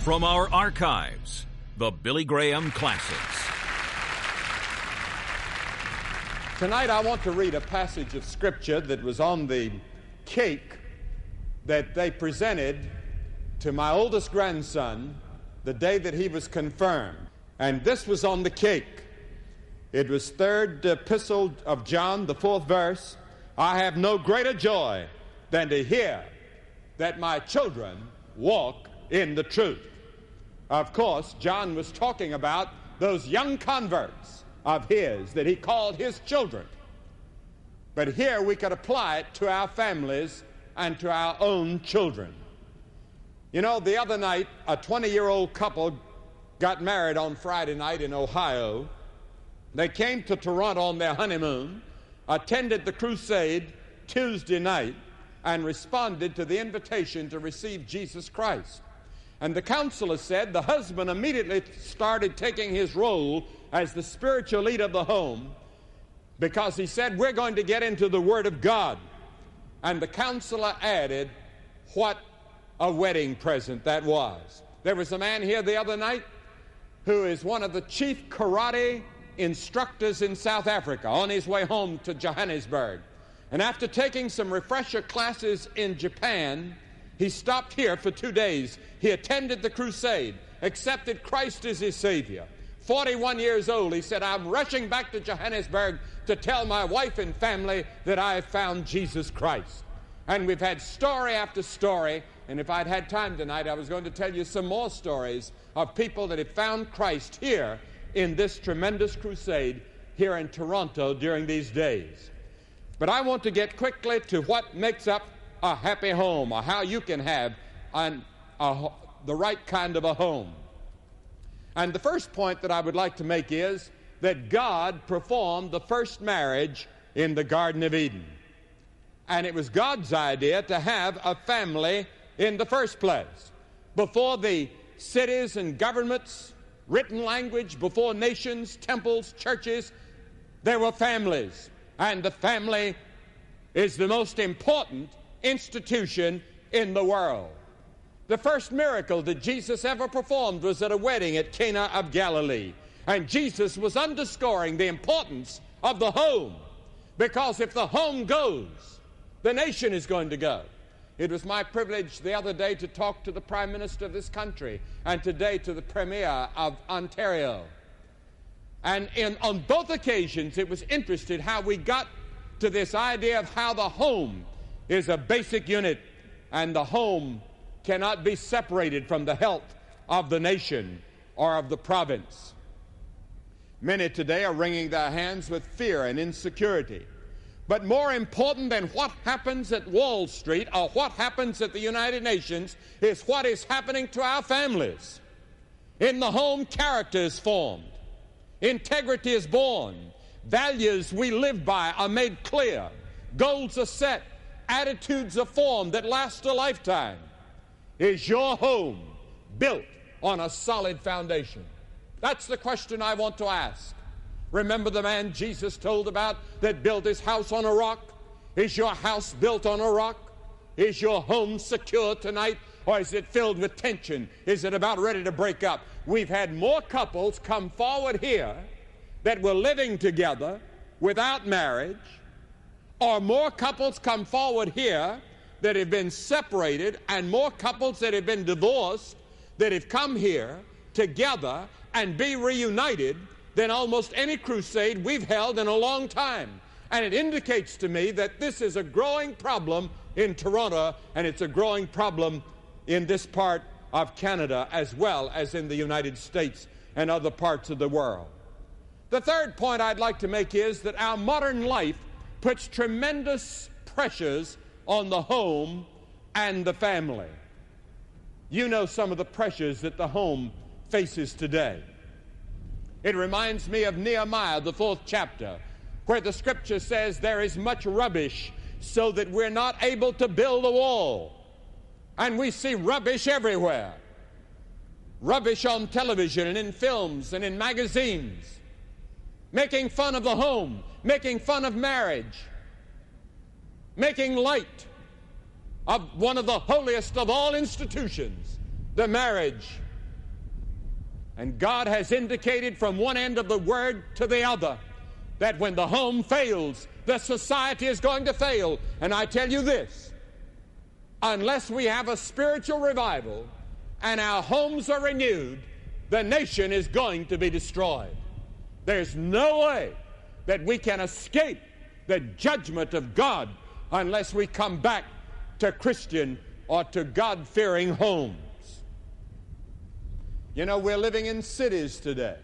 From our archives, the Billy Graham Classics. Tonight I want to read a passage of Scripture that was on the cake that they presented to my oldest grandson the day that he was confirmed. And this was on the cake. It was third epistle of John, the 4th verse. I have no greater joy than to hear that my children walk in the truth. Of course, John was talking about those young converts of his that he called his children. But here we could apply it to our families and to our own children. You know, the other night, a 20-year-old couple got married on Friday night in Ohio. They came to Toronto on their honeymoon, attended the crusade Tuesday night, and responded to the invitation to receive Jesus Christ. And the counselor said the husband immediately started taking his role as the spiritual leader of the home because he said, we're going to get into the Word of God. And the counselor added, what a wedding present that was. There was a man here the other night who is one of the chief karate instructors in South Africa on his way home to Johannesburg. And after taking some refresher classes in Japan, he stopped here for 2 days. He attended the crusade, accepted Christ as his Savior. 41 years old, he said, I'm rushing back to Johannesburg to tell my wife and family that I have found Jesus Christ. And we've had story after story, and if I'd had time tonight, I was going to tell you some more stories of people that have found Christ here in this tremendous crusade here in Toronto during these days. But I want to get quickly to what makes up a happy home, or how you can have the right kind of a home. And the first point that I would like to make is that God performed the first marriage in the Garden of Eden. And it was God's idea to have a family in the first place. Before the cities and governments, written language, before nations, temples, churches, there were families. And the family is the most important institution in the world. The first miracle that Jesus ever performed was at a wedding at Cana of Galilee. And Jesus was underscoring the importance of the home, because if the home goes, the nation is going to go. It was my privilege the other day to talk to the Prime Minister of this country, and today to the Premier of Ontario. And on both occasions, it was interesting how we got to this idea of how the home is a basic unit, and the home cannot be separated from the health of the nation or of the province. Many today are wringing their hands with fear and insecurity. But more important than what happens at Wall Street or what happens at the United Nations is what is happening to our families. In the home, character is formed. Integrity is born. Values we live by are made clear. Goals are set. Attitudes are formed that last a lifetime. Is your home built on a solid foundation? That's the question I want to ask. Remember the man Jesus told about that built his house on a rock? Is your house built on a rock? Is your home secure tonight, or is it filled with tension? Is it about ready to break up? We've had more couples come forward here that were living together without marriage, or more couples come forward here that have been separated, and more couples that have been divorced that have come here together and be reunited than almost any crusade we've held in a long time. And it indicates to me that this is a growing problem in Toronto, and it's a growing problem in this part of Canada as well as in the United States and other parts of the world. The third point I'd like to make is that our modern life puts tremendous pressures on the home and the family. You know some of the pressures that the home faces today. It reminds me of Nehemiah, the 4th chapter, where the scripture says there is much rubbish so that we're not able to build a wall. And we see rubbish everywhere. Rubbish on television and in films and in magazines, making fun of the home, making fun of marriage, making light of one of the holiest of all institutions, the marriage And God has indicated from one end of the word to the other that when the home fails, the society is going to fail. And I tell you this, unless we have a spiritual revival and our homes are renewed, the nation is going to be destroyed. There's no way that we can escape the judgment of God unless we come back to Christian or to God-fearing homes. You know, we're living in cities today.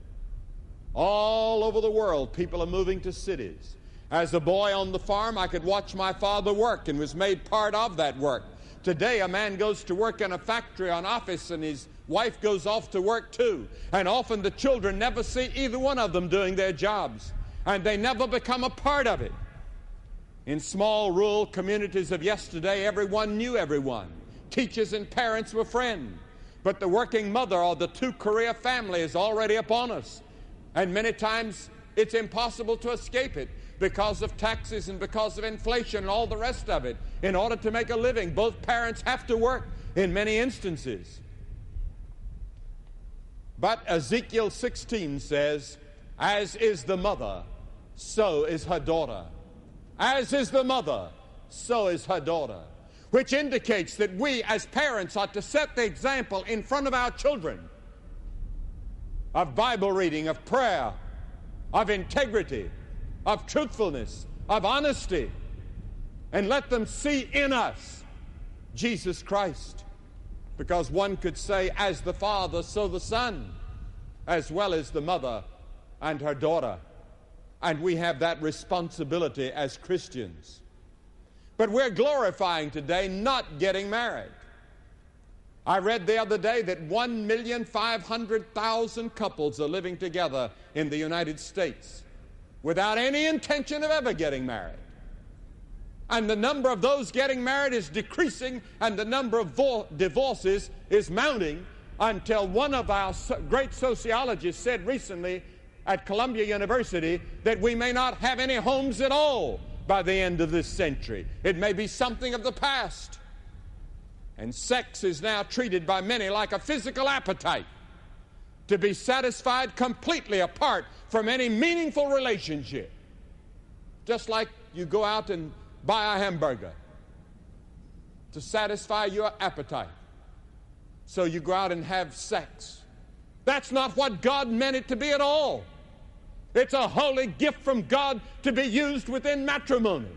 All over the world, people are moving to cities. As a boy on the farm, I could watch my father work and was made part of that work. Today, a man goes to work in a factory, an office, and his wife goes off to work too. And often the children never see either one of them doing their jobs, and they never become a part of it. In small rural communities of yesterday, everyone knew everyone. Teachers and parents were friends. But the working mother or the two-career family is already upon us. And many times it's impossible to escape it because of taxes and because of inflation and all the rest of it. In order to make a living, both parents have to work in many instances. But Ezekiel 16 says, as is the mother, so is her daughter. As is the mother, so is her daughter. Which indicates that we as parents ought to set the example in front of our children of Bible reading, of prayer, of integrity, of truthfulness, of honesty, and let them see in us Jesus Christ. Because one could say, as the father, so the son, as well as the mother and her daughter. And we have that responsibility as Christians. But we're glorifying today not getting married. I read the other day that 1,500,000 couples are living together in the United States without any intention of ever getting married. And the number of those getting married is decreasing, and the number of divorces is mounting, until one of our great sociologists said recently at Columbia University that we may not have any homes at all by the end of this century. It may be something of the past. And sex is now treated by many like a physical appetite to be satisfied completely apart from any meaningful relationship. Just like you go out and buy a hamburger to satisfy your appetite. So you go out and have sex. That's not what God meant it to be at all. It's a holy gift from God to be used within matrimony.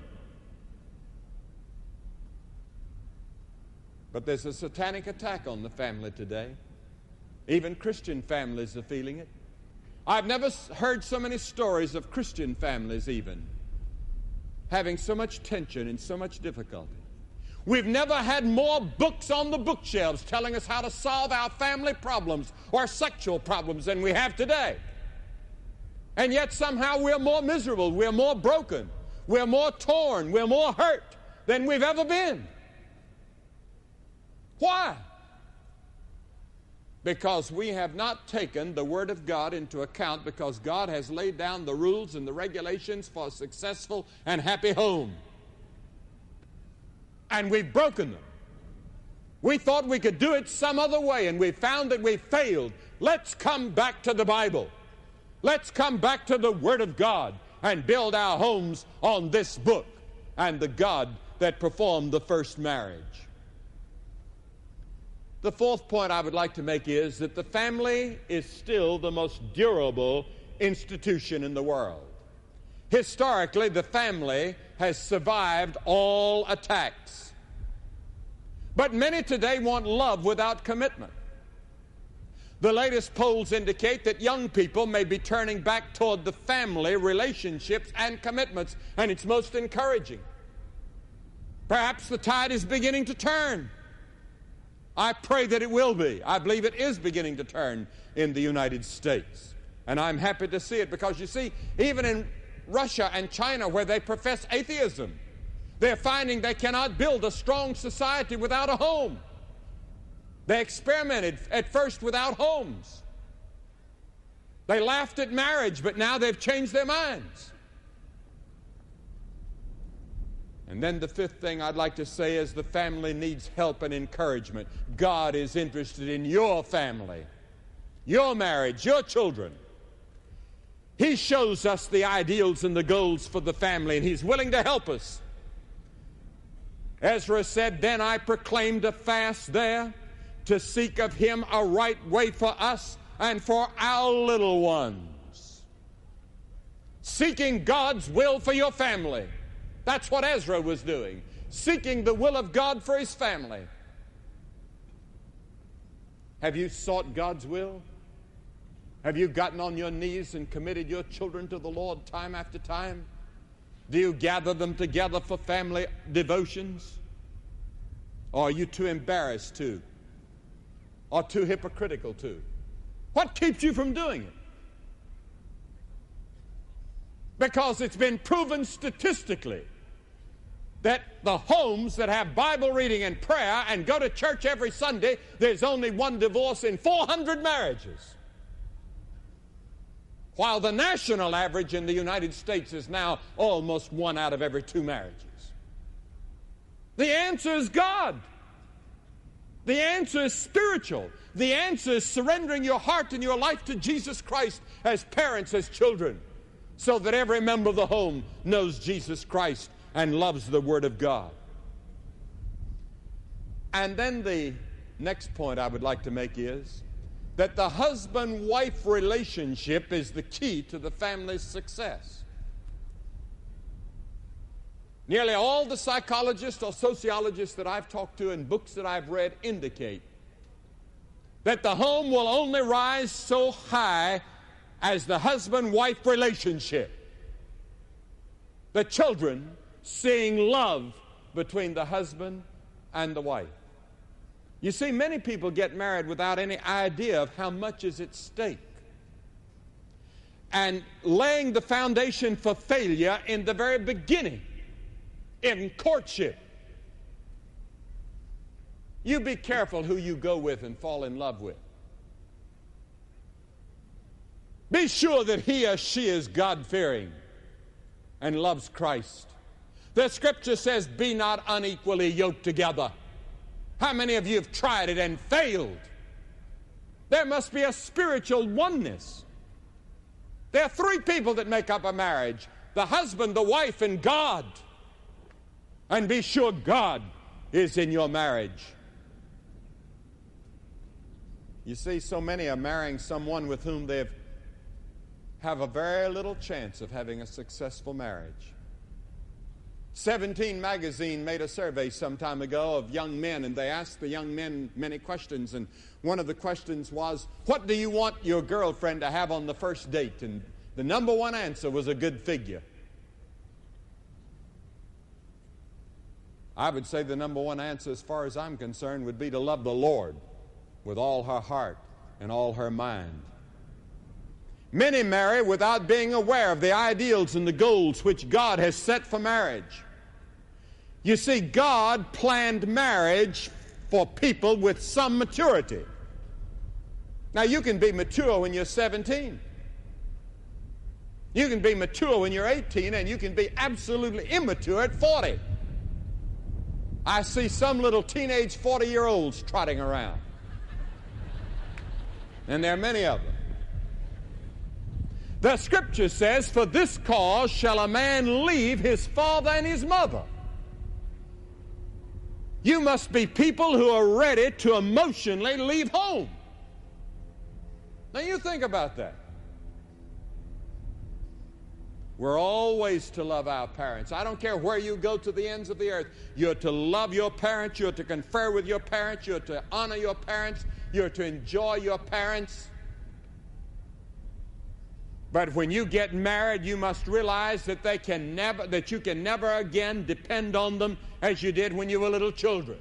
But there's a satanic attack on the family today. Even Christian families are feeling it. I've never heard so many stories of Christian families even having so much tension and so much difficulty. We've never had more books on the bookshelves telling us how to solve our family problems or sexual problems than we have today. And yet somehow we're more miserable, we're more broken, we're more torn, we're more hurt than we've ever been. Why? Because we have not taken the Word of God into account, because God has laid down the rules and the regulations for a successful and happy home. And we've broken them. We thought we could do it some other way, and we found that we failed. Let's come back to the Bible. Let's come back to the Word of God and build our homes on this book and the God that performed the first marriage. The fourth point I would like to make is that the family is still the most durable institution in the world. Historically, the family has survived all attacks. But many today want love without commitment. The latest polls indicate that young people may be turning back toward the family relationships and commitments, and it's most encouraging. Perhaps the tide is beginning to turn. I pray that it will be. I believe it is beginning to turn in the United States. And I'm happy to see it, because you see, even in Russia and China, where they profess atheism, they're finding they cannot build a strong society without a home. They experimented at first without homes. They laughed at marriage, but now they've changed their minds. And then the fifth thing I'd like to say is the family needs help and encouragement. God is interested in your family. your marriage, your children. He shows us the ideals and the goals for the family, and He's willing to help us. Ezra said, then I proclaimed a fast there to seek of Him a right way for us and for our little ones. Seeking God's will for your family. That's what Ezra was doing. Seeking the will of God for his family. Have you sought God's will? Have you gotten on your knees and committed your children to the Lord time after time? Do you gather them together for family devotions? Or are you too embarrassed to? Or too hypocritical to? What keeps you from doing it? Because it's been proven statistically that the homes that have Bible reading and prayer and go to church every Sunday, there's only one divorce in 400 marriages. While the national average in the United States is now almost 1 out of every 2 marriages. The answer is God. The answer is spiritual. The answer is surrendering your heart and your life to Jesus Christ as parents, as children, so that every member of the home knows Jesus Christ and loves the Word of God. And then the next point I would like to make is that the husband-wife relationship is the key to the family's success. Nearly all the psychologists or sociologists that I've talked to and books that I've read indicate that the home will only rise so high as the husband-wife relationship. The children seeing love between the husband and the wife. You see, many people get married without any idea of how much is at stake. And laying the foundation for failure in the very beginning, in courtship. You be careful who you go with and fall in love with. Be sure that he or she is God-fearing and loves Christ. The Scripture says, be not unequally yoked together. How many of you have tried it and failed? There must be a spiritual oneness. There are 3 people that make up a marriage: the husband, the wife, and God. And be sure God is in your marriage. You see, so many are marrying someone with whom they have a very little chance of having a successful marriage. 17 magazine made a survey some time ago of young men, and they asked the young men many questions, and one of the questions was, what do you want your girlfriend to have on the first date? And the number 1 answer was a good figure. I would say the number 1 answer, as far as I'm concerned, would be to love the Lord with all her heart and all her mind. Many marry without being aware of the ideals and the goals which God has set for marriage. You see, God planned marriage for people with some maturity. Now, you can be mature when you're 17. You can be mature when you're 18, and you can be absolutely immature at 40. I see some little teenage 40-year-olds trotting around. And there are many of them. The Scripture says, for this cause shall a man leave his father and his mother. You must be people who are ready to emotionally leave home. Now you think about that. We're always to love our parents. I don't care where you go to the ends of the earth. You're to love your parents. You're to confer with your parents. You're to honor your parents. You're to enjoy your parents. But when you get married, you must realize that you can never again depend on them as you did when you were little children.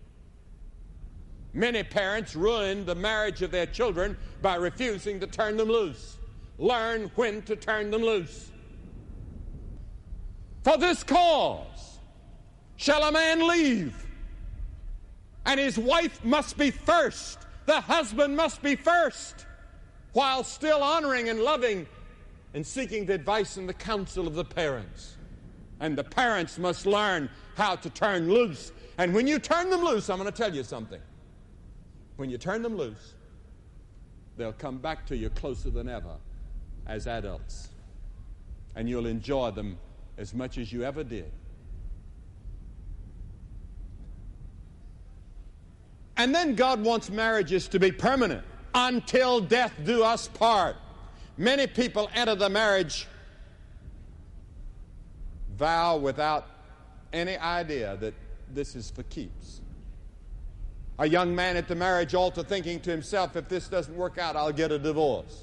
Many parents ruin the marriage of their children by refusing to turn them loose. Learn when to turn them loose. For this cause shall a man leave, and his wife must be first. The husband must be first, while still honoring and loving and seeking the advice and the counsel of the parents. And the parents must learn how to turn loose. And when you turn them loose, I'm going to tell you something. When you turn them loose, they'll come back to you closer than ever as adults. And you'll enjoy them as much as you ever did. And then God wants marriages to be permanent. Until death do us part. Many people enter the marriage vow without any idea that this is for keeps. A young man at the marriage altar thinking to himself, if this doesn't work out, I'll get a divorce.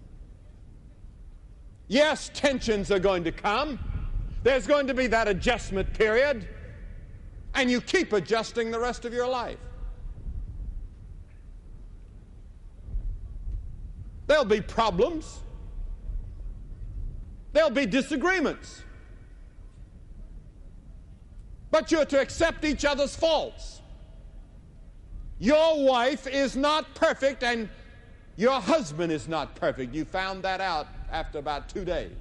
Yes, tensions are going to come. There's going to be that adjustment period. And you keep adjusting the rest of your life. There'll be problems. There'll be disagreements. But you're to accept each other's faults. Your wife is not perfect and your husband is not perfect. You found that out after about 2 days.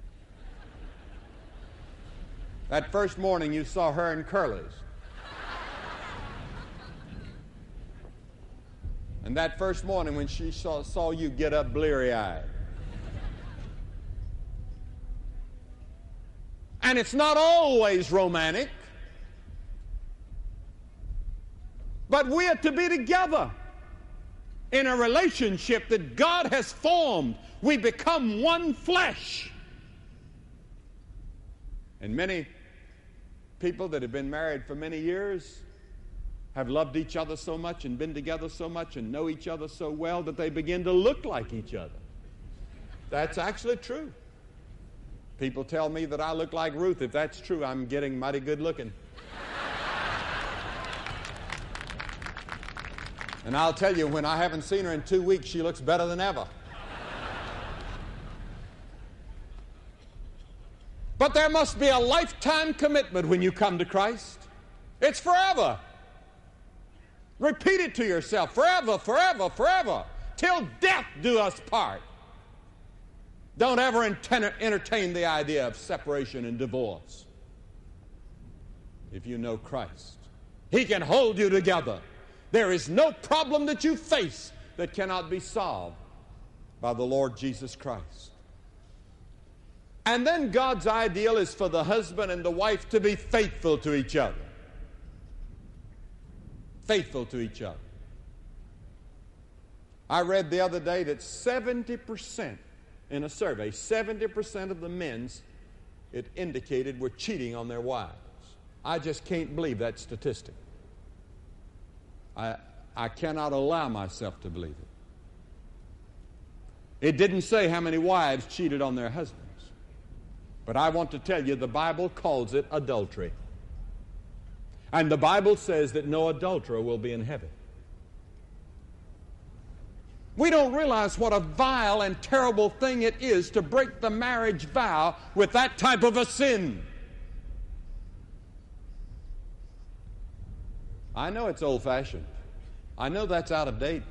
That first morning you saw her in curlies. And that first morning when she saw you get up bleary-eyed. And it's not always romantic. But we are to be together in a relationship that God has formed. We become one flesh. And many people that have been married for many years have loved each other so much and been together so much and know each other so well that they begin to look like each other. That's actually true. People tell me that I look like Ruth. If that's true, I'm getting mighty good looking. And I'll tell you, when I haven't seen her in 2 weeks, she looks better than ever. But there must be a lifetime commitment when you come to Christ. It's forever. Repeat it to yourself. Forever, forever, forever. Till death do us part. Don't ever entertain the idea of separation and divorce. If you know Christ, He can hold you together. There is no problem that you face that cannot be solved by the Lord Jesus Christ. And then God's ideal is for the husband and the wife to be faithful to each other. Faithful to each other. I read the other day that 70% in a survey, 70% of the men's, it indicated, were cheating on their wives. I just can't believe that statistic. I cannot allow myself to believe it. It didn't say how many wives cheated on their husbands. But I want to tell you, the Bible calls it adultery. And the Bible says that no adulterer will be in heaven. We don't realize what a vile and terrible thing it is to break the marriage vow with that type of a sin. I know it's old-fashioned. I know that's out of date.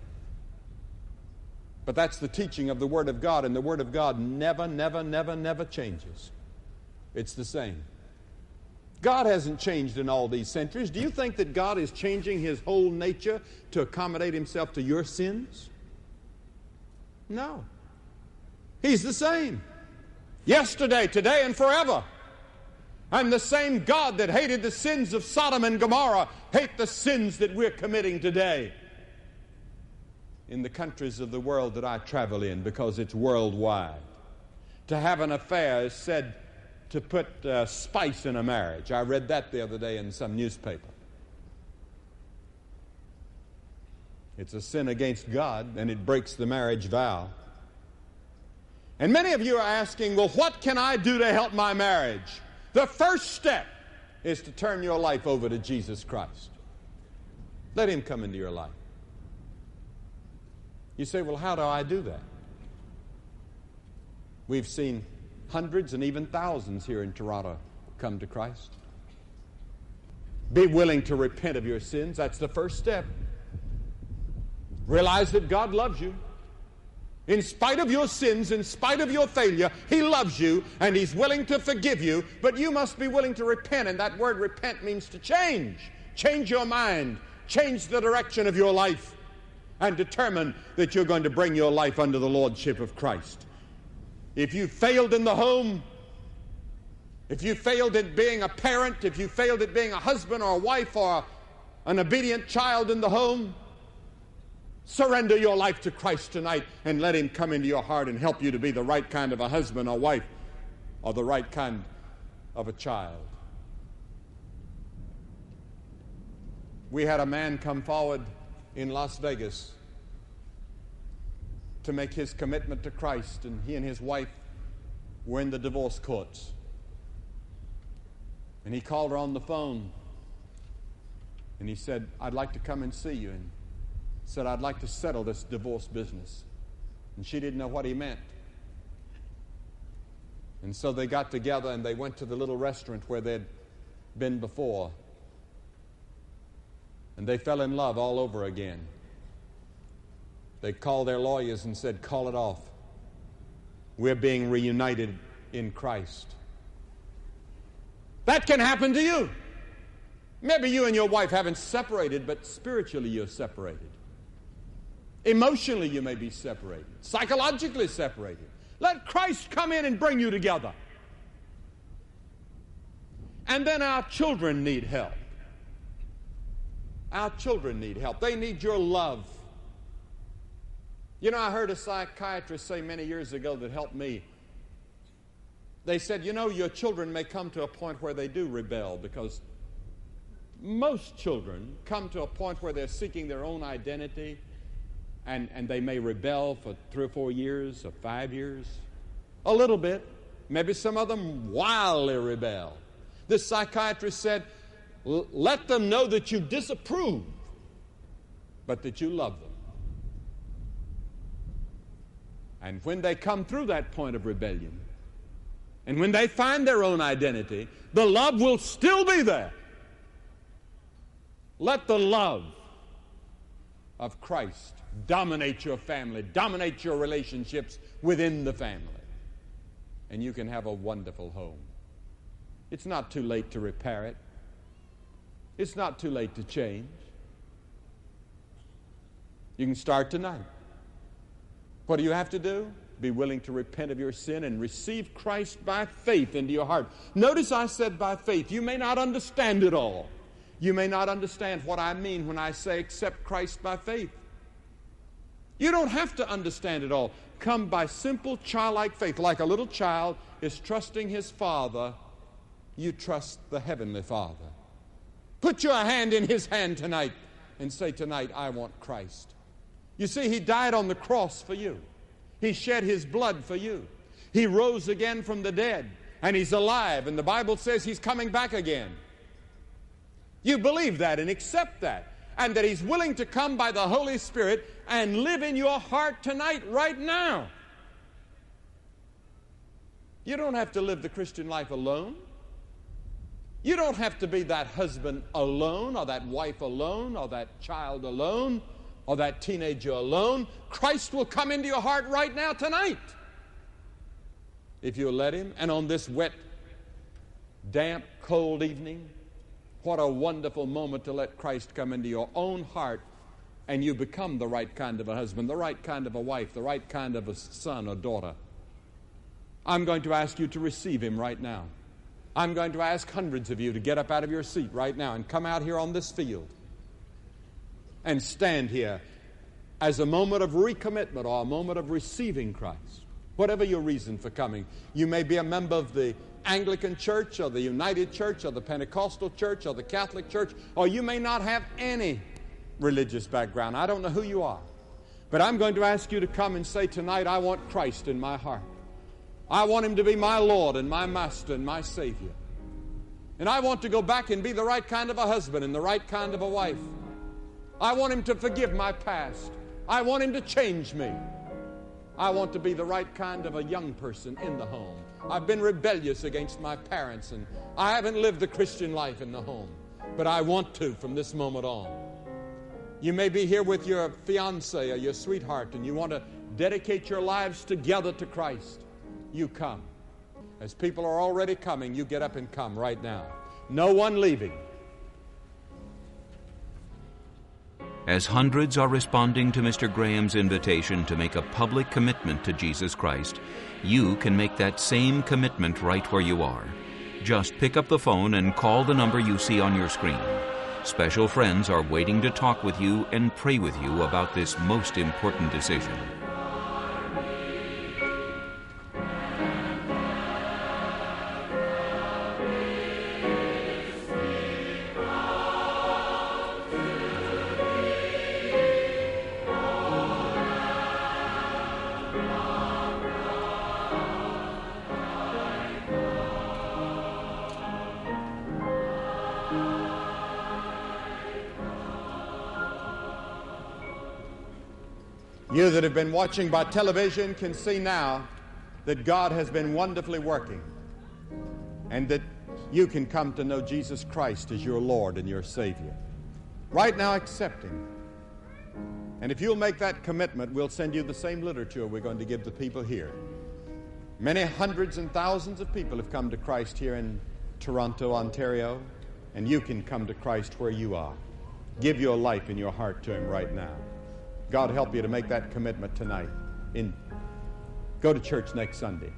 But that's the teaching of the Word of God, and the Word of God never, never, never, never changes. It's the same. God hasn't changed in all these centuries. Do you think that God is changing His whole nature to accommodate Himself to your sins? No. He's the same. Yesterday, today, and forever. And the same God that hated the sins of Sodom and Gomorrah hates the sins that we're committing today in the countries of the world that I travel in, because it's worldwide. To have an affair is said to put spice in a marriage. I read that the other day in some newspaper. It's a sin against God, and it breaks the marriage vow. And many of you are asking, well, what can I do to help my marriage? The first step is to turn your life over to Jesus Christ. Let Him come into your life. You say, well, how do I do that? We've seen hundreds and even thousands here in Toronto come to Christ. Be willing to repent of your sins. That's the first step. Realize that God loves you. In spite of your sins, in spite of your failure, He loves you and He's willing to forgive you, but you must be willing to repent, and that word repent means to change. Change your mind. Change the direction of your life. and determine that you're going to bring your life under the lordship of Christ. If you failed in the home, if you failed at being a parent, if you failed at being a husband or a wife or an obedient child in the home, surrender your life to Christ tonight and let Him come into your heart and help you to be the right kind of a husband or wife or the right kind of a child. We had a man come forward in Las Vegas to make his commitment to Christ, and he and his wife were in the divorce courts. And he called her on the phone, and he said, "I'd like to come and see you," and said, "I'd like to settle this divorce business." And she didn't know what he meant. And so they got together and they went to the little restaurant where they'd been before. And they fell in love all over again. They called their lawyers and said, "Call it off. We're being reunited in Christ." That can happen to you. Maybe you and your wife haven't separated, but spiritually you're separated. Emotionally you may be separated. Psychologically separated. Let Christ come in and bring you together. And then our children need help. Our children need help. They need your love. You know, I heard a psychiatrist say many years ago that helped me. They said, you know, your children may come to a point where they do rebel, because most children come to a point where they're seeking their own identity, and they may rebel for 3 or 4 years or 5 years, a little bit. Maybe some of them wildly rebel. This psychiatrist said, let them know that you disapprove, but that you love them. And when they come through that point of rebellion, and when they find their own identity, the love will still be there. Let the love of Christ dominate your family, dominate your relationships within the family, and you can have a wonderful home. It's not too late to repair it. It's not too late to change. You can start tonight. What do you have to do? Be willing to repent of your sin and receive Christ by faith into your heart. Notice I said by faith. You may not understand it all. You may not understand what I mean when I say accept Christ by faith. You don't have to understand it all. Come by simple childlike faith. Like a little child is trusting his father, you trust the Heavenly Father. Put your hand in His hand tonight and say, tonight I want Christ. You see, He died on the cross for you. He shed His blood for you. He rose again from the dead, and He's alive, and the Bible says He's coming back again. You believe that and accept that, and that He's willing to come by the Holy Spirit and live in your heart tonight, right now. You don't have to live the Christian life alone. You don't have to be that husband alone, or that wife alone, or that child alone, or that teenager alone. Christ will come into your heart right now, tonight, if you'll let Him. And on this wet, damp, cold evening, what a wonderful moment to let Christ come into your own heart, and you become the right kind of a husband, the right kind of a wife, the right kind of a son or daughter. I'm going to ask you to receive Him right now. I'm going to ask hundreds of you to get up out of your seat right now and come out here on this field and stand here as a moment of recommitment or a moment of receiving Christ. Whatever your reason for coming. You may be a member of the Anglican Church or the United Church or the Pentecostal Church or the Catholic Church, or you may not have any religious background. I don't know who you are. But I'm going to ask you to come and say tonight, I want Christ in my heart. I want Him to be my Lord and my Master and my Savior. And I want to go back and be the right kind of a husband and the right kind of a wife. I want Him to forgive my past. I want Him to change me. I want to be the right kind of a young person in the home. I've been rebellious against my parents, and I haven't lived the Christian life in the home. But I want to from this moment on. You may be here with your fiancé or your sweetheart, and you want to dedicate your lives together to Christ. You come. As people are already coming, you get up and come right now. No one leaving. As hundreds are responding to Mr. Graham's invitation to make a public commitment to Jesus Christ, you can make that same commitment right where you are. Just pick up the phone and call the number you see on your screen. Special friends are waiting to talk with you and pray with you about this most important decision. You that have been watching by television can see now that God has been wonderfully working, and that you can come to know Jesus Christ as your Lord and your Savior. Right now, accept Him. And if you'll make that commitment, we'll send you the same literature we're going to give the people here. Many hundreds and thousands of people have come to Christ here in Toronto, Ontario, and you can come to Christ where you are. Give your life and your heart to Him right now. God help you to make that commitment tonight. Go to church next Sunday.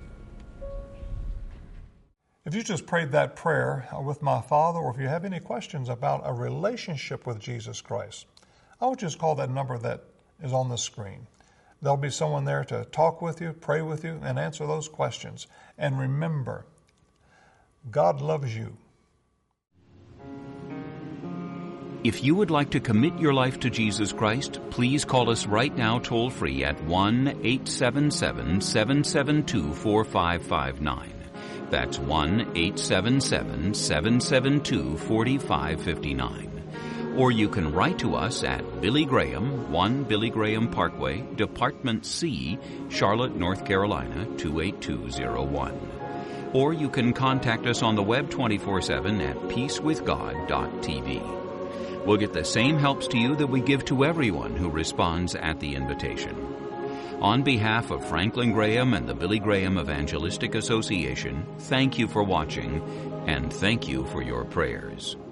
If you just prayed that prayer with my Father, or if you have any questions about a relationship with Jesus Christ, I would just call that number that is on the screen. There'll be someone there to talk with you, pray with you, and answer those questions. And remember, God loves you. If you would like to commit your life to Jesus Christ, please call us right now toll-free at 1-877-772-4559. That's 1-877-772-4559. Or you can write to us at Billy Graham, 1 Billy Graham Parkway, Department C, Charlotte, North Carolina, 28201. Or you can contact us on the web 24/7 at peacewithgod.tv. We'll get the same helps to you that we give to everyone who responds at the invitation. On behalf of Franklin Graham and the Billy Graham Evangelistic Association, thank you for watching, and thank you for your prayers.